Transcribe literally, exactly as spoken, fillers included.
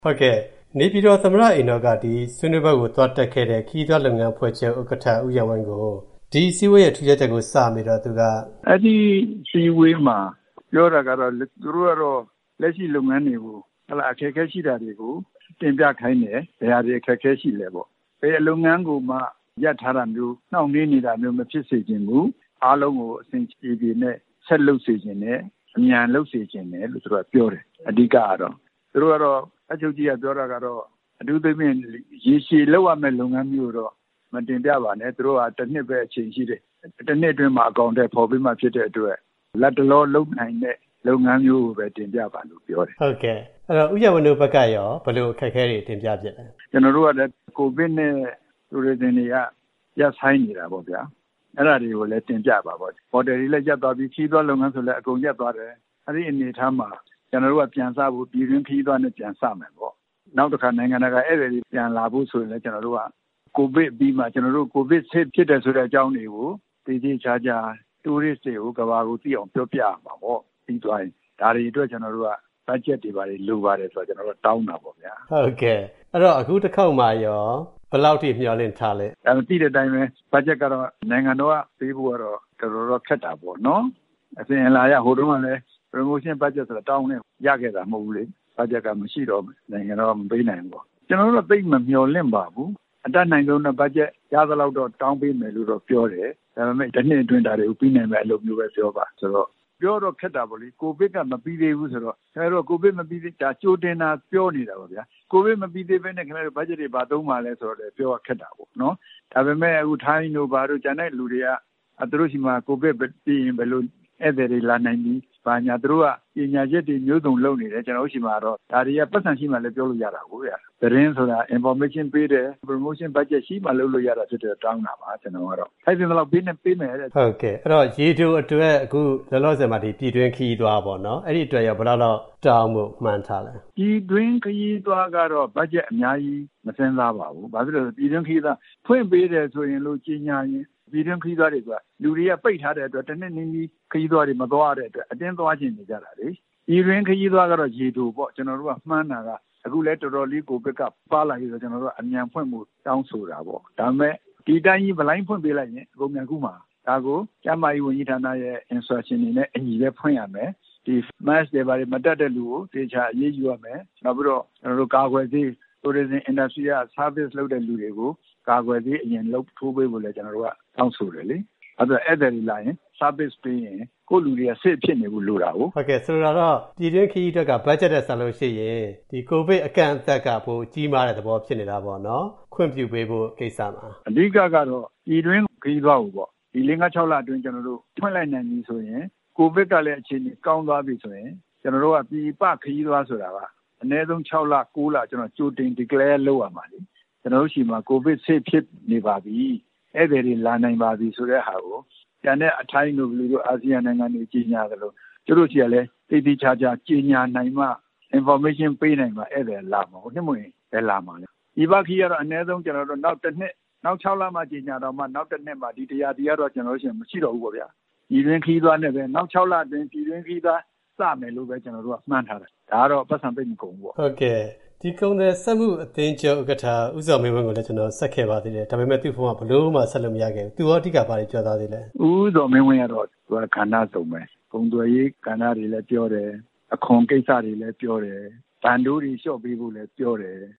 ဟုတ်ကဲ့နေပြည်တော်သမ္မတအိမ်တော်ကဒီဆွေးနွေးပွဲကိုသွားတက်ခဲ့တဲ့ခီးသွွားလုပ်ငန်းဖွဲ့ချုပ်ဥက္ကဋ္ဌဦးရဝင်းကိုဒီစည်းဝေးရဲ့ထူးခြားချက်ကိုစပြီးတော့သူကအဲ့ဒီစည်းဝေးမှာပြောတာကတော့သူတို့ကတော့လက်ရှိလုပ်ငန်းတွေကိုဟလာအခက်အခဲရှိတာတွေကိုတင်ပြခိုင်းတယ်ဘယ်ဟာတွေအခက်အခဲရှိလဲပေါ့ဘယ်လုပ်ငန်းကိုမှရပ်ထားတာမျိုးနှောင့်နှေးနေတာမျိုးမဖြစ်စေချင်ဘူးအားလုံးကိုအစဉ်ပြေပြေနဲ့ဆက်လုပ်စေချင်တယ်အမြန်လုပ်စေချင်တယ်လို့သူတို့ကပြောတယ်အဓိကကတော့သူတို့ကတော့အချုပ်ကြီးကပြောတာကတော့အထူးသဖြင့်ရေရှည်လောက်ရမယ့်လုပ်ငန်းမျိုးတော့မတင်ပြပါနဲ့သူတို့ကတစ်နှစ်ပဲအချိန်ရှိတယ်တစ်နှစ်အတွင်းမှာအကောင့်တွေပေါ်ပြီးမှဖြစ်တဲ့အတွက်လက်တလောလုပ်နိုင်တဲ့လုပ်ငန်းမျိုးကိုပဲတင်ပြပါလို့ပြောတယ်ဟုတ်ကဲ့အဲ့တော့ဥယျာဉ်ဝန်တို့ဘက်ကရောဘယ်လိုအခက်အခဲတွေတင်ပြဖြစ်လဲကျွန်တော်တို့ကလည်းကိုဗစ်နဲ့တူရီဇမ်တွေကရပ်ဆိုင်းနေတာပေါ့ဗျာအဲ့ဒါတွေကိုလည်းတင်ပြပါပေါ့ဟိုတယ်တွေလည်းရပ်သွားပြီးခီးသွွားလုပ်ငန်းဆိုလည်းအကုန်ရပ်သွားတယ်အဲ့ဒီအနေအထားမှာကျွန်တော်တို့ကပြန်စားဖို့ပြည်တွင်းခီးသွွားနဲ့ပြန်စမယ်ပေါ့နောက်တစ်ခါနိုင်ငံတကာအဲ့ဒီပြန်လာဖို့ဆိုရင်လည်းကျွန်တော်တို့ကကိုဗစ်ပြီးမှကျွန်တော်တို့ကိုဗစ်ဆစ်ဖြစ်တယ်ဆိုတဲ့အကြောင်းတွေကိုသိသိချာချာတူရစ်တွေကိုကဘာကိုသိအောင်ပြောပြရမှာပေါ့ပြီးသွားရင်ဒါတွေအတွက်ကျွန်တော်တို့ကဘတ်ဂျက်တွေပါတယ်လိုပါတယ်ဆိုတော့ကျွန်တော်တို့တောင်းတာပေါ့ဗျာဟုတ်ကဲ့အဲ့တော့အခုတစ်ခေါက်မှရောဘယ်လောက်ထိမျှော်လင့်ထားလဲအဲ့ဒီတဲ့အတိုင်းပဲဘတ်ဂျက်ကတော့နိုင်ငံတော်ကပေးဖို့ကတော့တော်တော်ခက်တာပေါ့နော်အစဉ်အလာရဟိုတုန်းကလည်း promotion budget ဆိုတာတောင်းနေရခဲ့တာမဟုတ်ဘူးလေဘတ်ဂျက်ကမရှိတော့နိုင်ငံတော်မပေးနိုင်ဘူးပေါ့ကျွန်တော်တို့သိမမျှော်လင့်ပါဘူးအတက်နိုင်ဆုံးတဲ့ဘတ်ဂျက်ရသလောက်တော့တောင်းပေးမယ်လို့တော့ပြောတယ်ဒါပေမဲ့တစ်နှစ်အတွင်းဒါတွေကိုပြီးနိုင်မယ်အလုပ်မျိုးပဲပြောပါဆိုတော့ပြောတော့ခက်တာပေါ့လေကိုဗစ်ကမပြီးသေးဘူးဆိုတော့အဲတော့ကိုဗစ်မပြီးသေးဒါကြိုတင်တာပြောနေတာပေါ့ဗျာကိုဗစ်မပြီးသေးဘဲနဲ့ခင်ဗျားတို့ဘတ်ဂျက်တွေဘာသုံးပါလဲဆိုတော့လည်းပြောခက်တာပေါ့နော်ဒါပေမဲ့အခုထိုင်းတို့ဘာတို့ကျန်တဲ့လူတွေကသူတို့ရှိမှကိုဗစ်ပြီးရင်ဘယ်လိုဧည့်သည်တွေလာနိုင်ပြီဘာညာသူတို့ကပညာချက်တွေမျိုးစုံလုပ်နေတယ်ကျွန်တော်တို့ရှိမှတော့ဒါတွေကပတ်စံရှိမှလည်းပြောလို့ရတာကိုဗျာသတင်းဆိုတာ information ပေးတယ် promotion budget ရှိမှလုပ်လို့ရတာဖြစ်တယ်တောင်းတာပါကျွန်တော်ကတော့အဲ့ဒီတော့ပေးနေပေးမယ်တဲ့ဟုတ်ကဲ့အဲ့တော့ရေတိုအတွက်အခုလောလောဆယ်မှာဒီပြည်တွင်းခီးသွားပါတော့အဲ့ဒီအတွက်ရောဘယ်လောက်တော့တောင်းမှုမှန်းထားလဲပြည်တွင်းခီးသွားကတော့ budget အများကြီးမစင်းစားပါဘူးဘာဖြစ်လို့လဲပြည်တွင်းခီးသွားဖွင့်ပေးတယ်ဆိုရင်လို့ကြီးညာရင်ပြည်တွင်းခီးသွားတွေကလူတွေကပိတ်ထားတဲ့အတွက်တစ်နှစ်နီးနီးခီးသွားတွေမသွားတဲ့အတွက်အတင်းသွားခြင်းနေကြတာလေပြည်တွင်းခီးသွားကတော့ရေတိုပေါ့ကျွန်တော်တို့ကမှန်းတာကအခုလဲတော်တော်လေးကိုဘက်ကပါလာပြီဆိုကျွန်တော်တို့ကအမြန်ဖွင့်မှုတောင်းဆိုတာပေါ့ဒါပေမဲ့ဒီတိုင်းကြီးဗလိုင်းဖွင့်ပေးလိုက်ရင်အကုန်မြန်ကူမှာဒါကိုကျန်းမာရေးဝန်ကြီးဌာနရဲ့ instruction တွေနဲ့အညီပဲဖွင့်ရမယ်ဒီ mask တွေဘာတွေမတက်တဲ့လူကိုတေချာအရေးယူရမယ်နောက်ပြီးတော့ကျွန်တော်တို့ကာကွယ်ဆေး tourism industry က service လုပ်တဲ့လူတွေကိုကာကွယ်ဆေးအရင်လုပ်ထိုးပေးဖို့လဲကျွန်တော်တို့ကတောင်းဆိုတယ်လေအဲ့ဒါအဲ့ဒါတွေလာရင် service ပေးရင်ကိုလူတွေကစစ်ဖြစ်နေဘူးလို့တာကိုဟုတ်ကဲ့ဆိုတော့ပြည်တွင်းခီးအတွက်က budget နဲ့ဆက်လို့ရှိရင်ဒီ covid အကန့်အသတ်ကပိုကြီးမားတဲ့သဘောဖြစ်နေတာပေါ့နော်ခွင့်ပြုပေးဖို့ကိစ္စမှာအဓိကကတော့ပြည်တွင်းခီးသွားဖို့ပေါ့ဒီ၄ ၅ ၆လအတွင်းကျွန်တော်တို့ဖွင့်လိုက်နိုင်ပြီဆိုရင် covid ကလည်းအခြေအနေကောင်းသွားပြီဆိုရင်ကျွန်တော်တို့ကပြည်ပခီးသွားဆိုတာကအနည်းဆုံး၆လ၉လကျွန်တော်ကြိုတင် declare လုပ်ရမှာလေကျွန်တော်တို့ရှိမှာ covid ဆေးဖြစ်နေပါပြီအဲ့ဒီတွေလာနိုင်ပါပြီဆိုတဲ့ဟာကိုကျန်တဲ့အထိုင်းတို့လူတို့အာဆီယံနိုင်ငံတွေကြီးညာတယ်လို့သူတို့ကြီးကလည်းတိတိကျကျကြီးညာနိုင်မှ information ပေးနိုင်မှအဲ့ဒါလာမှာဟုတ်တယ်မဟုတ်ရင်ဘယ်လာမှာလဲဒီဘက်ခီးကတော့အနည်းဆုံးကျွန်တော်တို့နောက်တစ်နှစ်နောက်၆လမှကြီးညာတော့မှနောက်တစ်နှစ်မှဒီတရားတရားတော့ကျွန်တော်တို့ရှင်မရှိတော့ဘူးပေါ့ဗျာပြည်တွင်းခီးသွားနဲ့ပဲနောက်၆လအတွင်းပြည်တွင်းခီးသွားစမယ်လို့ပဲကျွန်တော်တို့ကမှန်းထားတယ်ဒါကတော့ပတ်စံပိတ်မကုန်ဘူးပေါ့ဟုတ်ကဲ့ဒီကုန်းတဲ့စက်မှုအသင်းချုပ်ဥက္ကဋ္ဌဦးစောမင်းဝင်းကိုလည်းကျွန်တော်ဆက်ခဲ့ပါသေးတယ်ဒါပေမဲ့သူ့ဖုန်းကဘလို့မှဆက်လို့မရခဲ့ဘူးသူရောအဓိကဘာတွေပြောသားသေးလဲဦးစောမင်းဝင်းကတော့သူကခန္ဓာစုံပဲဂုံသွေးရေးခန္ဓာတွေလည်းပြောတယ်အခွန်ကိစ္စတွေလည်းပြောတယ်ဗန်ဒိုးတွေလျှော့ပေးဖို့လည်းပြောတယ်